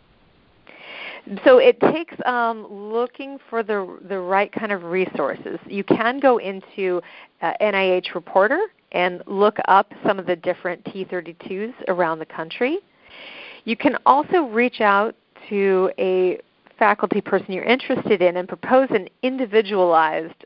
So it takes looking for the right kind of resources. You can go into NIH Reporter and look up some of the different T32s around the country. You can also reach out to a faculty person you're interested in and propose an individualized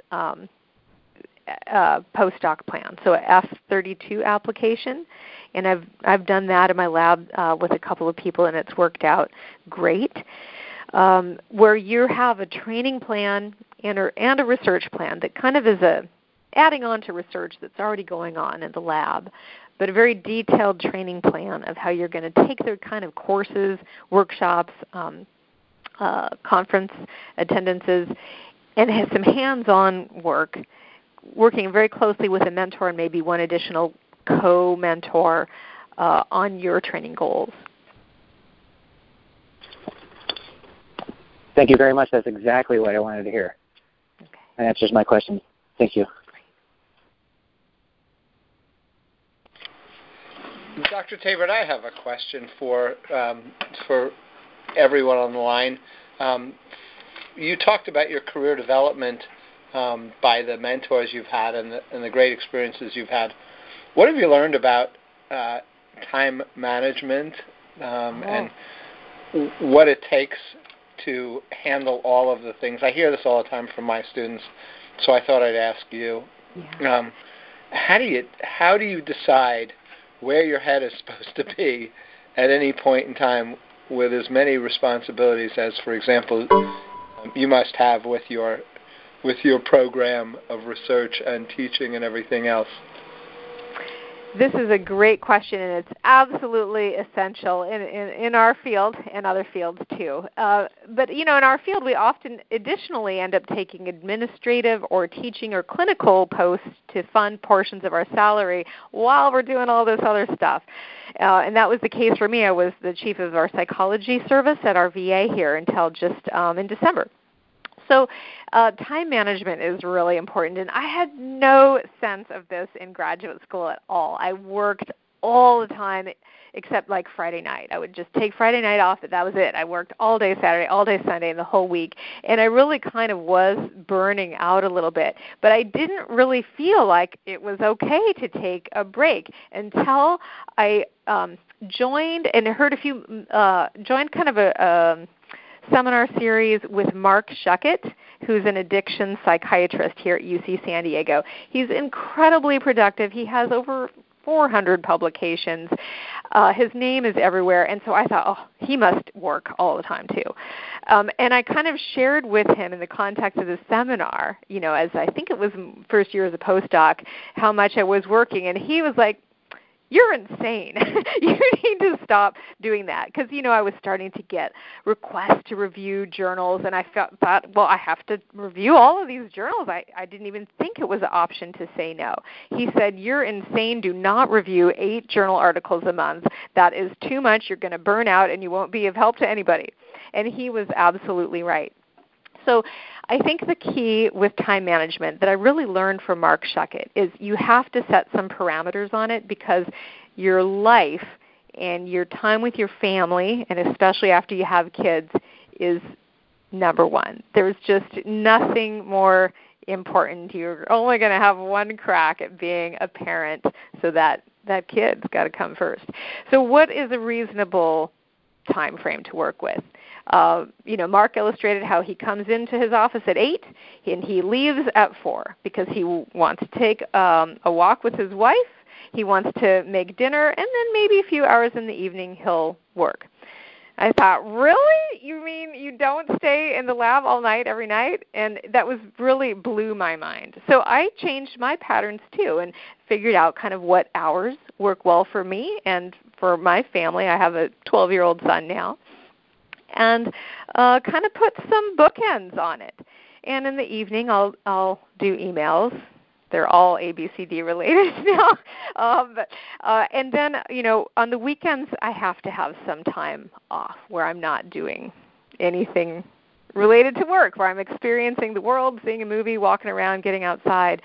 postdoc plan, so a F32 application. And I've done that in my lab with a couple of people, and it's worked out great. Where you have a training plan and a research plan that kind of is adding on to research that's already going on in the lab, but a very detailed training plan of how you're going to take their kind of courses, workshops, conference attendances, and have some hands-on work, working very closely with a mentor and maybe one additional co-mentor on your training goals. Thank you very much. That's exactly what I wanted to hear. Okay. That answers my question. Thank you. Dr. Tapert, I have a question for everyone on the line. You talked about your career development by the mentors you've had and the great experiences you've had. What have you learned about time management and what it takes to handle all of the things. I hear this all the time from my students, so I thought I'd ask you. Yeah. How do you decide where your head is supposed to be at any point in time with as many responsibilities as, for example, you must have with your program of research and teaching and everything else? This is a great question, and it's absolutely essential in our field and other fields too. But, in our field, we often additionally end up taking administrative or teaching or clinical posts to fund portions of our salary while we're doing all this other stuff. And that was the case for me. I was the chief of our psychology service at our VA here until just in December. So time management is really important, and I had no sense of this in graduate school at all. I worked all the time except like Friday night. I would just take Friday night off, but that was it. I worked all day Saturday, all day Sunday, and the whole week, and I really kind of was burning out a little bit. But I didn't really feel like it was okay to take a break until I joined and heard joined kind of a seminar series with Mark Schuckett, who's an addiction psychiatrist here at UC San Diego. He's incredibly productive. He has over 400 publications. His name is everywhere, and so I thought, he must work all the time too. And I kind of shared with him in the context of the seminar, as I think it was first year as a postdoc, how much I was working, and he was like, "You're insane. You need to stop doing that." Because, I was starting to get requests to review journals, and I thought, well, I have to review all of these journals. I didn't even think it was an option to say no. He said, "You're insane. Do not review 8 journal articles a month. That is too much. You're going to burn out, and you won't be of help to anybody." And he was absolutely right. So I think the key with time management that I really learned from Mark Schuckett is you have to set some parameters on it, because your life and your time with your family, and especially after you have kids, is number one. There's just nothing more important. You're only going to have one crack at being a parent, so that kid's got to come first. So what is a reasonable time frame to work with? Mark illustrated how he comes into his office at 8 and he leaves at 4 because he wants to take a walk with his wife. He wants to make dinner, and then maybe a few hours in the evening he'll work. I thought, really? You mean you don't stay in the lab all night every night? And that really blew my mind. So I changed my patterns too and figured out kind of what hours work well for me and for my family. I have a 12-year-old son now. And kind of put some bookends on it. And in the evening, I'll do emails. They're all ABCD related now. And then, on the weekends, I have to have some time off where I'm not doing anything related to work, where I'm experiencing the world, seeing a movie, walking around, getting outside.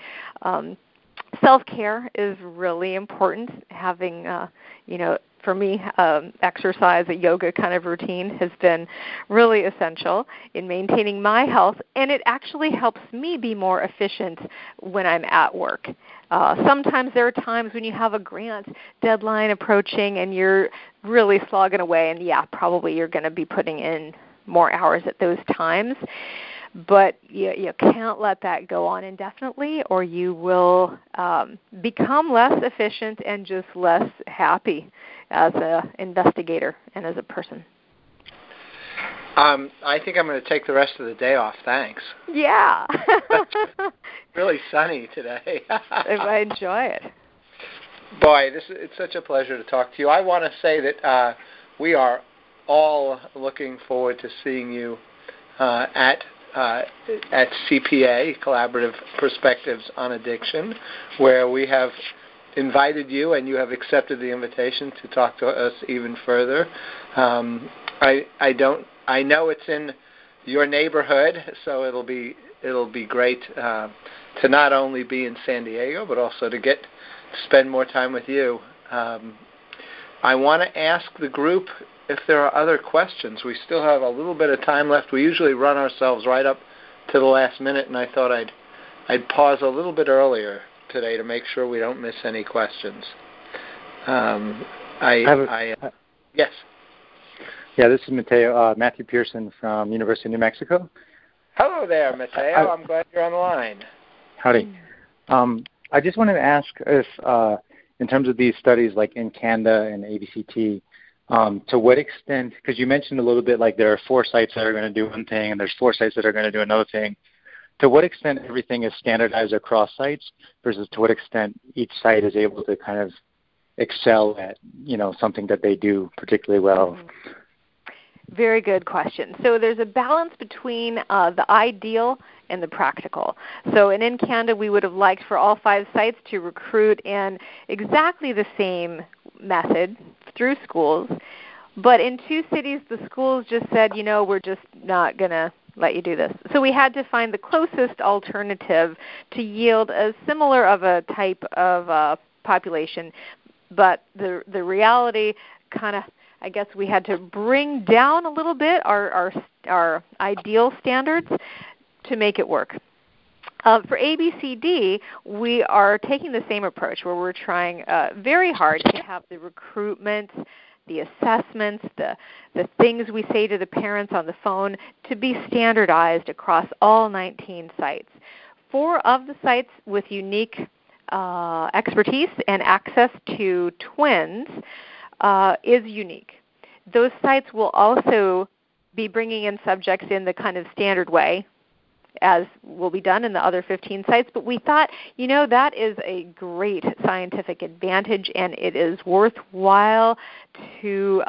Self-care is really important. Having, for me, exercise, a yoga kind of routine has been really essential in maintaining my health, and it actually helps me be more efficient when I'm at work. Sometimes there are times when you have a grant deadline approaching and you're really slogging away, and probably you're going to be putting in more hours at those times. But you can't let that go on indefinitely, or you will become less efficient and just less happy as an investigator and as a person. I think I'm going to take the rest of the day off. Thanks. Yeah. It's really sunny today. I enjoy it. Boy, it's such a pleasure to talk to you. I want to say that we are all looking forward to seeing you at CPA, Collaborative Perspectives on Addiction, where we have invited you and you have accepted the invitation to talk to us even further. I know it's in your neighborhood, so it'll be great to not only be in San Diego, but also to get to spend more time with you. I want to ask the group if there are other questions. We still have a little bit of time left. We usually run ourselves right up to the last minute, and I thought I'd pause a little bit earlier today to make sure we don't miss any questions. Yes. Yeah, this is Matthew Pearson from University of New Mexico. Hello there, Mateo. I'm glad you're on the line. Howdy. I just wanted to ask if, in terms of these studies like NCANDA and ABCT, to what extent, because you mentioned a little bit like there are 4 sites that are going to do one thing and there's 4 sites that are going to do another thing. To what extent everything is standardized across sites versus to what extent each site is able to kind of excel at, something that they do particularly well? Very good question. So there's a balance between the ideal and the practical. So in NCANDA, we would have liked for all 5 sites to recruit in exactly the same method through schools. But in 2 cities, the schools just said, we're just not going to let you do this. So we had to find the closest alternative to yield as similar of a type of population. But the reality kind of, I guess we had to bring down a little bit our ideal standards to make it work. For ABCD, we are taking the same approach where we're trying very hard to have the recruitment, the assessments, the things we say to the parents on the phone to be standardized across all 19 sites. 4 of the sites with unique expertise and access to twins is unique. Those sites will also be bringing in subjects in the kind of standard way, as will be done in the other 15 sites. But we thought, that is a great scientific advantage, and it is worthwhile to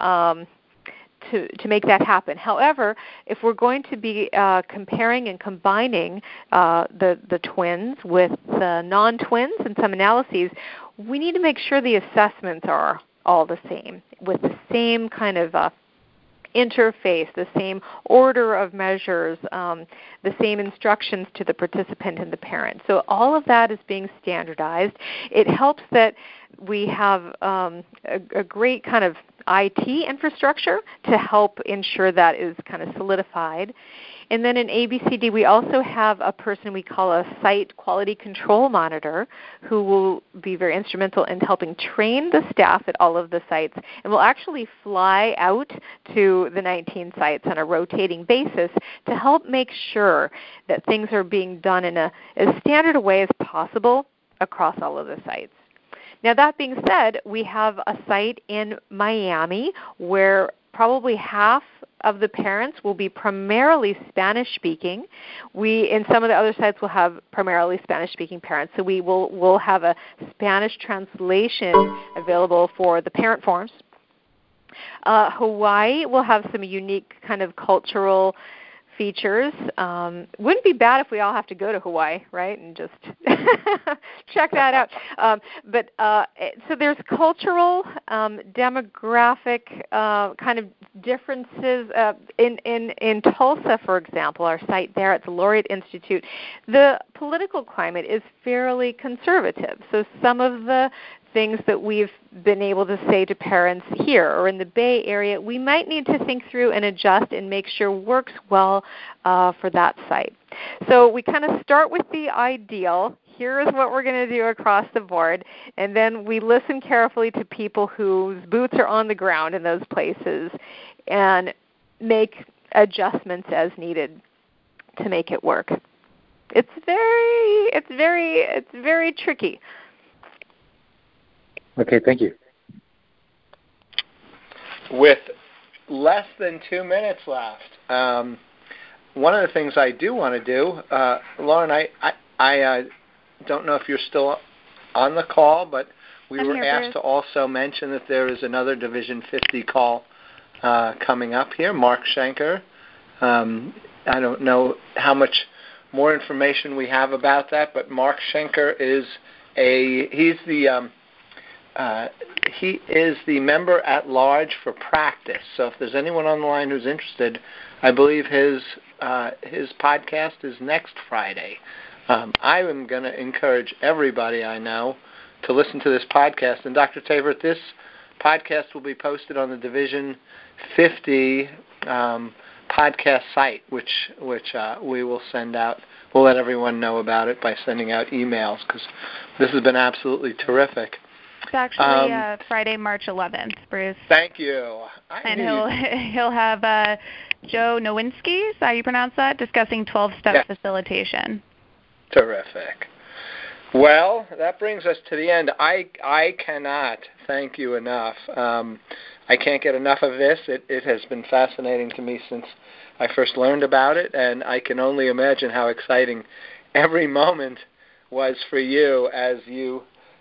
make that happen. However, if we're going to be comparing and combining the twins with the non-twins in some analyses, we need to make sure the assessments are all the same, with the same kind of interface, the same order of measures, the same instructions to the participant and the parent. So all of that is being standardized. It helps that we have a great kind of IT infrastructure to help ensure that is kind of solidified. And then in ABCD, we also have a person we call a site quality control monitor who will be very instrumental in helping train the staff at all of the sites and will actually fly out to the 19 sites on a rotating basis to help make sure that things are being done in as standard a way as possible across all of the sites. Now, that being said, we have a site in Miami where probably half of the parents will be primarily Spanish-speaking. We, in some of the other sites, will have primarily Spanish-speaking parents. So we'll have a Spanish translation available for the parent forms. Hawaii will have some unique kind of cultural features. Wouldn't be bad if we all have to go to Hawaii, right, and just check that out. But so there's cultural, demographic kind of differences. In Tulsa, for example, our site there at the Laureate Institute, the political climate is fairly conservative. So some of the things that we've been able to say to parents here or in the Bay Area, we might need to think through and adjust and make sure works well for that site. So we kind of start with the ideal. Here is what we're going to do across the board. And then we listen carefully to people whose boots are on the ground in those places and make adjustments as needed to make it work. It's very tricky. Okay, thank you. With less than 2 minutes left, one of the things I do want to do, Lauren, I don't know if you're still on the call, but we were asked to also mention that there is another Division 50 call coming up here. Mark Schenker. I don't know how much more information we have about that, but Mark Schenker is he is the member at large for practice. So if there's anyone on the line who's interested, I believe his podcast is next Friday. I am going to encourage everybody I know to listen to this podcast. And Dr. Tabert, this podcast will be posted on the Division 50 podcast site, which we will send out. We'll let everyone know about it by sending out emails because this has been absolutely terrific. It's actually Friday, March 11th, Bruce. Thank you. He'll have Joe Nowinski, is that how you pronounce that, discussing 12-step facilitation. Terrific. Well, that brings us to the end. I cannot thank you enough. I can't get enough of this. It has been fascinating to me since I first learned about it, and I can only imagine how exciting every moment was for you as you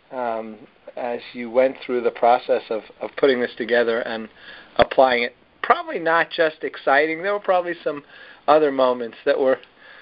went through the process of putting this together and applying it. Probably not just exciting. There were probably some other moments that were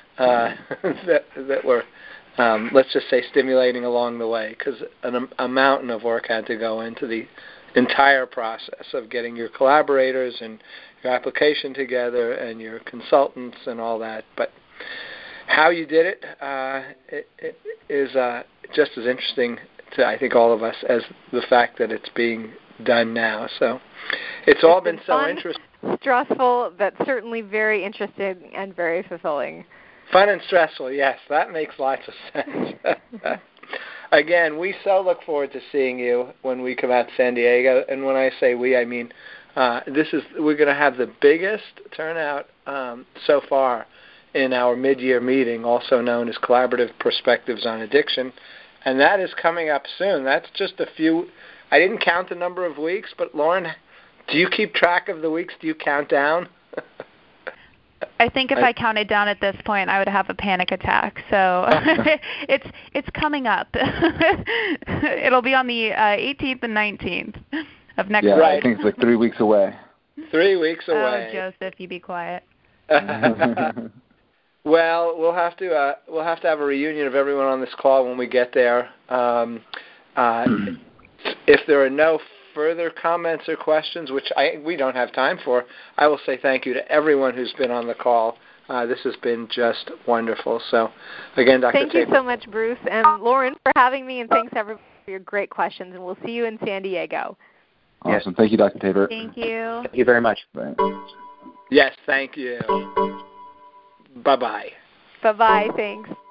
that were let's just say stimulating along the way, because a mountain of work had to go into the entire process of getting your collaborators and your application together and your consultants and all that. But how you did it is just as interesting to, I think, all of us as the fact that it's being done now. So it's all been so fun, interesting. Stressful, but certainly very interesting and very fulfilling. Fun and stressful, yes. That makes lots of sense. Again, we so look forward to seeing you when we come out to San Diego. And when I say we, I mean we're going to have the biggest turnout so far in our mid-year meeting, also known as Collaborative Perspectives on Addiction. And that is coming up soon. That's just a few. I didn't count the number of weeks, but Lauren, do you keep track of the weeks? Do you count down? I think if I counted down at this point, I would have a panic attack. So it's coming up. It'll be on the 18th and 19th of next week. I think it's like 3 weeks away. 3 weeks away. Oh, Joseph, you be quiet. Well, we'll have to have a reunion of everyone on this call when we get there. If there are no further comments or questions, which we don't have time for, I will say thank you to everyone who's been on the call. This has been just wonderful. So, again, Dr. Thank you so much, Bruce, and Lauren, for having me, and thanks, everyone, for your great questions. And we'll see you in San Diego. Awesome. Yes. Thank you, Dr. Tabor. Thank you. Thank you very much. Bye. Yes, thank you. Bye-bye. Bye-bye. Thanks.